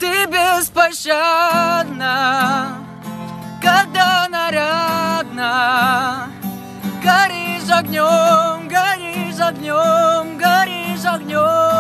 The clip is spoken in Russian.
Ты беспощадна, когда нарядна. Горишь огнем, горишь огнем, горишь огнем.